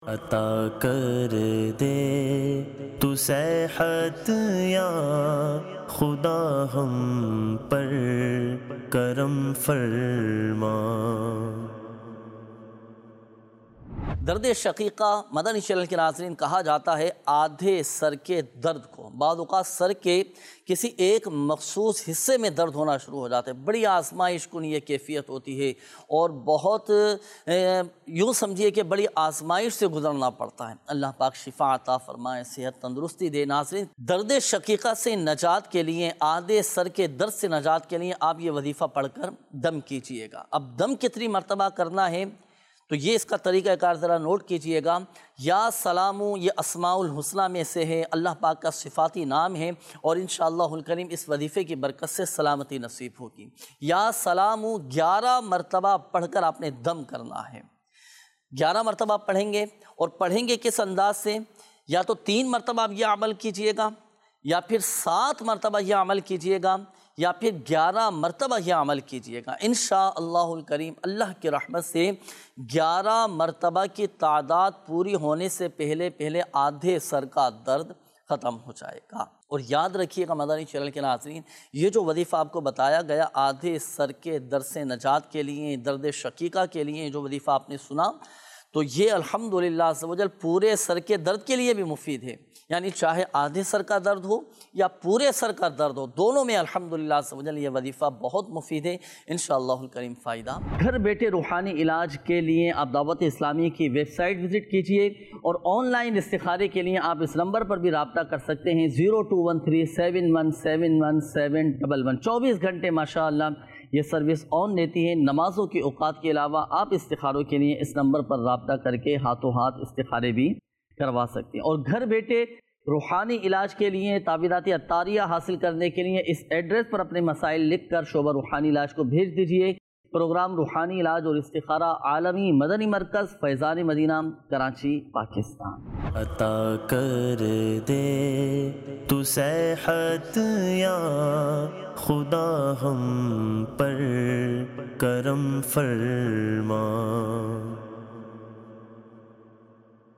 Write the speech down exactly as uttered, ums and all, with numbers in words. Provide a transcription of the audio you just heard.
عطا کر دے تو صحت یا خدا ہم پر کرم فرما۔ درد شقیقہ مدنی چینل کے ناظرین کہا جاتا ہے آدھے سر کے درد کو۔ بعض اوقات سر کے کسی ایک مخصوص حصے میں درد ہونا شروع ہو جاتا ہے، بڑی آزمائش کن یہ کیفیت ہوتی ہے اور بہت یوں سمجھیے کہ بڑی آزمائش سے گزرنا پڑتا ہے۔ اللہ پاک شفا عطا فرمائے، صحت تندرستی دے۔ ناظرین، درد شقیقہ سے نجات کے لیے، آدھے سر کے درد سے نجات کے لیے آپ یہ وظیفہ پڑھ کر دم کیجئے گا۔ اب دم کتنی مرتبہ کرنا ہے تو یہ اس کا طریقہ کار ذرا نوٹ کیجئے گا۔ یا سلامو یہ اسماء الحسنہ میں سے ہے، اللہ پاک کا صفاتی نام ہے اور انشاءاللہ الکریم اس وظیفے کی برکت سے سلامتی نصیب ہوگی۔ یا سلامو گیارہ مرتبہ پڑھ کر آپ نے دم کرنا ہے۔ گیارہ مرتبہ پڑھیں گے اور پڑھیں گے کس انداز سے؟ یا تو تین مرتبہ آپ یہ عمل کیجئے گا، یا پھر سات مرتبہ یہ عمل کیجئے گا، یا پھر گیارہ مرتبہ یہ عمل کیجئے گا۔ انشاءاللہ الکریم اللہ کی رحمت سے گیارہ مرتبہ کی تعداد پوری ہونے سے پہلے پہلے آدھے سر کا درد ختم ہو جائے گا۔ اور یاد رکھیے گا مدنی چینل کے ناظرین، یہ جو وظیفہ آپ کو بتایا گیا آدھے سر کے درد سے نجات کے لیے، درد شقیقہ کے لیے جو وظیفہ آپ نے سنا، تو یہ الحمدللہ عز و جل پورے سر کے درد کے لیے بھی مفید ہے۔ یعنی چاہے آدھے سر کا درد ہو یا پورے سر کا درد ہو، دونوں میں الحمدللہ عز و جل یہ وظیفہ بہت مفید ہے، انشاءاللہ الکریم فائدہ۔ گھر بیٹھے روحانی علاج کے لیے آپ دعوت اسلامی کی ویب سائٹ وزٹ کیجئے اور آن لائن استخارے کے لیے آپ اس نمبر پر بھی رابطہ کر سکتے ہیں، zero two one three seven one seven one seven double one. چوبیس گھنٹے ماشاءاللہ یہ سروس آن رہتی ہے۔ نمازوں کے اوقات کے علاوہ آپ استخاروں کے لیے اس نمبر پر رابطہ کر کے ہاتھوں ہاتھ استخارے بھی کروا سکتے ہیں۔ اور گھر بیٹھے روحانی علاج کے لیے تعویذات عطاریہ حاصل کرنے کے لیے اس ایڈریس پر اپنے مسائل لکھ کر شعبہ روحانی علاج کو بھیج دیجئے۔ پروگرام روحانی علاج اور استخارہ عالمی مدنی مرکز فیضان مدینہ کراچی پاکستان۔ عطا کر دے تو صحت یا خدا ہم پر کرم فرما۔